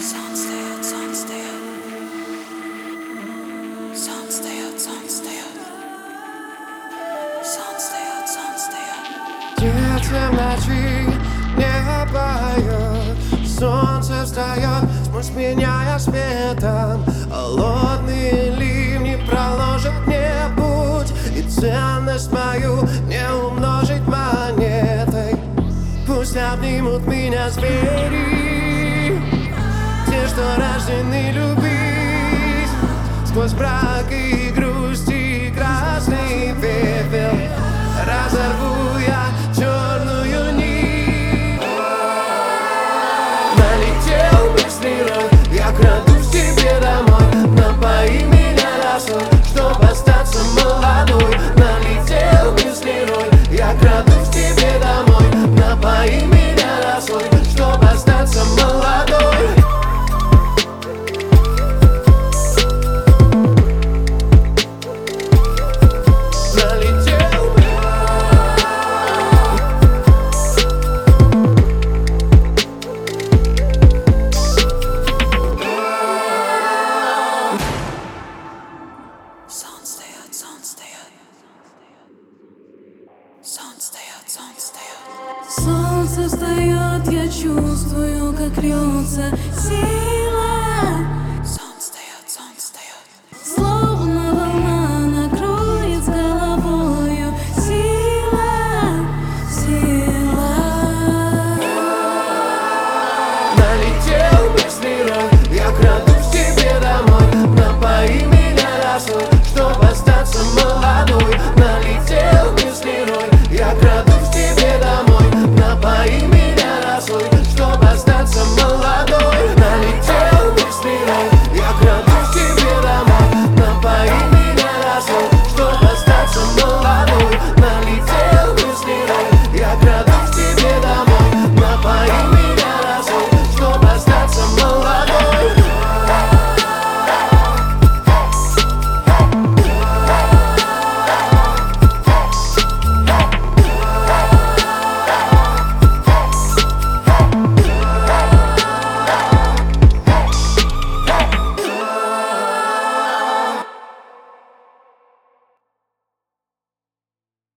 Сон встает, сон встает. Сон встает, сон встает. Сон встает, сон встает. Птицы в ночи не поют, солнце встает, тьму сменяя светом. Холодные ливни проложат мне путь, и ценность мою не умножить монетой. Пусть обнимут меня звери, те, что рождены любить. Сквозь брак и грусть и красный пепел разорву я черную нить. Налетел быстрый рой, я крадусь к тебе домой. Напои меня росой, чтоб остаться молодой. Налетел быстрый рой, я крадусь к тебе домой. Напои меня росой, чтоб остаться молодой. Сон встает, сон встает. Сон встает, сон встает. Солнце встает, я чувствую, как льется сила.